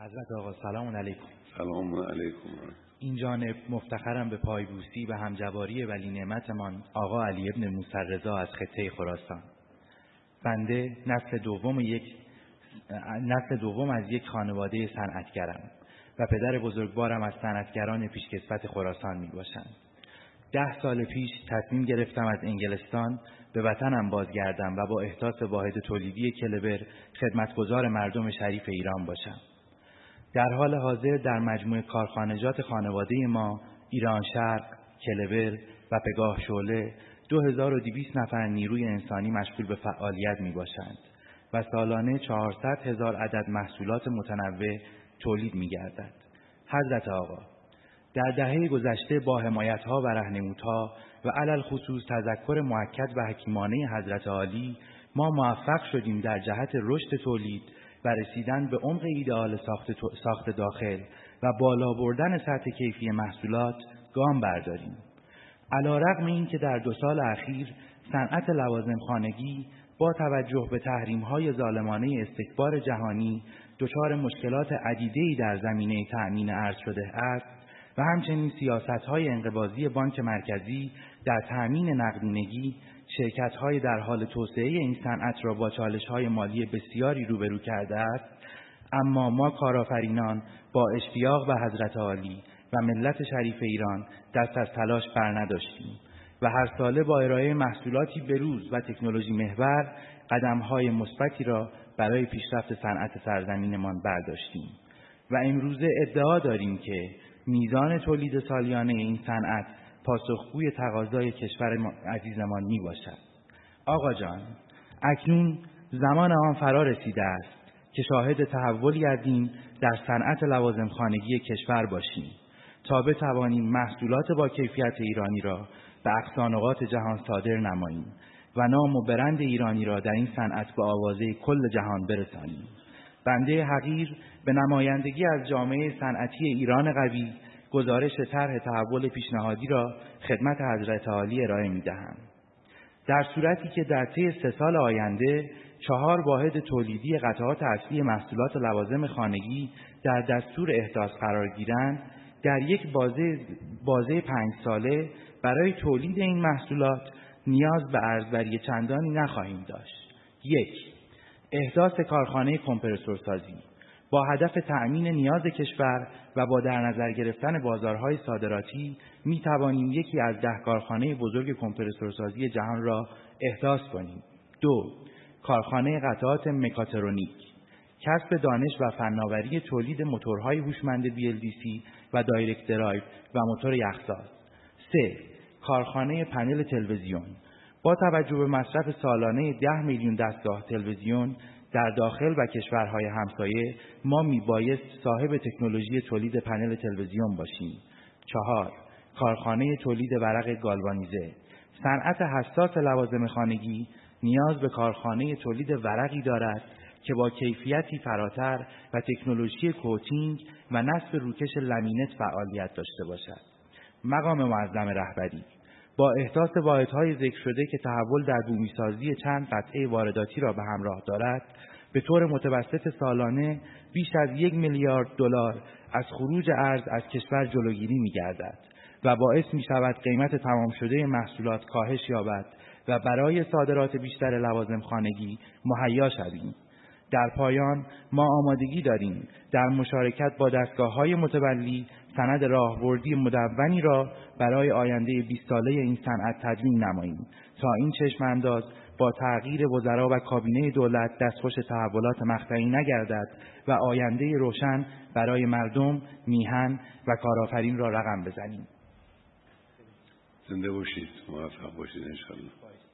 حضرت آقا سلام علیکم. سلام علیکم. این جانب مفتخرم به پایبوسی و همجواری ولی نعمتمان آقا علی ابن موسی رضا از خطه خراسان. بنده نسل دوم از یک خانواده صنعتگرم و پدر بزرگوارم از صنعتگران پیشکسوت خراسان می باشند. 10 سال پیش تصمیم گرفتم از انگلستان به وطنم بازگردم و با احداث واحد تولیدی کلبر خدمتگزار مردم شریف ایران باشم. در حال حاضر در مجموعه کارخانجات خانواده ما ایران شرق، کلبر و پگاه شعله 2200 نفر نیروی انسانی مشغول به فعالیت می باشند و سالانه 400,000 عدد محصولات متنوع تولید می گردد. حضرت آقا، در دهه گذشته با حمایت‌ها و راهنمودها و علل خصوص تذکر مؤکد و حکیمانه حضرت عالی ما موفق شدیم در جهت رشد تولید و رسیدن به عمق ایدئال ساخت داخل و بالا بردن سطح کیفی محصولات گام برداریم. علی‌رغم اینکه در 2 سال اخیر صنعت لوازم خانگی با توجه به تحریم‌های ظالمانه استکبار جهانی دچار مشکلات عدیده‌ای در زمینه تأمین ارز شده است و همچنین سیاست‌های انقباضی بانک مرکزی در تأمین نقدینگی شرکت‌های در حال توسعه این صنعت را با چالش‌های مالی بسیاری روبرو کرده است، اما ما کارآفرینان با اشتیاق به حضرت عالی و ملت شریف ایران دست از تلاش برنداشتیم و هر ساله با ارائه محصولاتی بروز و تکنولوژی محور قدم‌های مثبتی را برای پیشرفت صنعت سرزمینمان برداشتیم و امروزه ادعا داریم که میزان تولید سالیانه این صنعت پاسخگوی تقاضای کشور عزیزمان می باشد. آقا جان، اکنون زمان آن فرا رسیده است که شاهد تحولی گردیم در صنعت لوازم خانگی کشور باشیم تا بتوانیم محصولات با کیفیت ایرانی را به اقصا نقاط جهان صادر نماییم و نام و برند ایرانی را در این صنعت به آوازه کل جهان برسانیم. بنده حقیر به نمایندگی از جامعه صنعتی ایران قوی گزارش طرح تحول پیشنهادی را خدمت حضرت عالی ارائه می‌دهم. در صورتی که در طی 3 سال آینده 4 واحد تولیدی قطعات اصلی محصولات لوازم خانگی در دستور احداث قرار گیرند، در یک بازه 5 ساله برای تولید این محصولات نیاز به ارزبری چندانی نخواهیم داشت. 1. احداث کارخانه کمپرسورسازی با هدف تأمین نیاز کشور و با در نظر گرفتن بازارهای صادراتی می توانیم یکی از 10 کارخانه بزرگ کمپرسورسازی جهان را احداث کنیم. 2. کارخانه قطعات مکاترونیک، کسب دانش و فناوری تولید موتورهای هوشمند BLDC و دایرکت درایو و موتور یخزاز. 3. کارخانه پنل تلویزیون، با توجه به مصرف سالانه 10 میلیون دستگاه تلویزیون در داخل و کشورهای همسایه ما میبایست صاحب تکنولوژی تولید پنل تلویزیون باشیم. 4. کارخانه تولید ورق گالوانیزه، صنعت حساس لوازم خانگی نیاز به کارخانه تولید ورقی دارد که با کیفیتی فراتر و تکنولوژی کوتینگ و نصب روکش لامینت فعالیت داشته باشد. مقام معظم رهبری با احداث واحدهای ذکر شده که تحول در بومیسازی چند قطعه وارداتی را به همراه دارد، به طور متوسط سالانه بیش از 1 میلیارد دلار از خروج ارز از کشور جلوگیری می‌گردد و باعث می‌شود قیمت تمام شده محصولات کاهش یابد و برای صادرات بیشتر لوازم خانگی مهیا شویم. در پایان ما آمادگی داریم در مشارکت با دستگاه‌های متولی سند راهبردی مدونی را برای آینده 20 ساله این صنعت تدوین نماییم تا این چشم انداز با تغییر وزرا و کابینه دولت دستخوش تحولات مقطعی نگردد و آینده روشن برای مردم، میهن و کارآفرین را رقم بزنیم. زنده باشید، موفق باشید انشالله.